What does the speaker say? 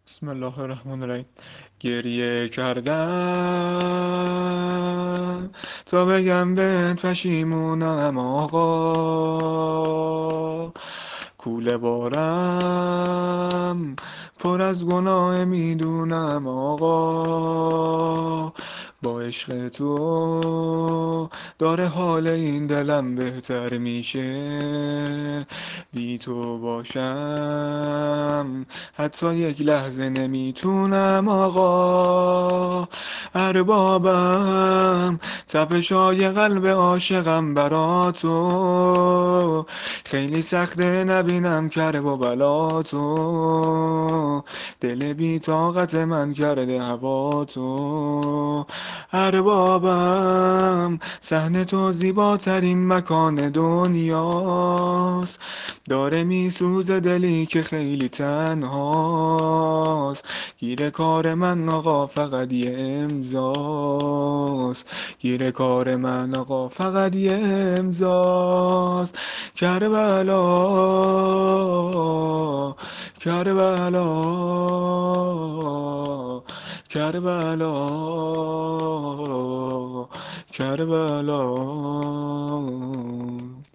بسم الله الرحمن الرحیم. گریه کردم تا بگم بهت پشیمونم آقا. کوله بارم پر از گناه میدونم آقا. با عشق تو داره حال این دلم بهتر میشه. بی تو باشم حتی یک لحظه نمیتونم آقا. اربابم تپشای قلب عاشقم برا تو. خیلی سخته نبینم کرب و بلا تو. دل بی طاقت من کرده هوا تو. اربابم صحن تو زیباترین مکان دنیاست. داره میسوزه دلی که خیلی تنهاست. گیر کار من آقا فقط یه امضاست. گیر کار من آقا فقط یه امضاست. کربلا، کربلا، کربلا، کربلا.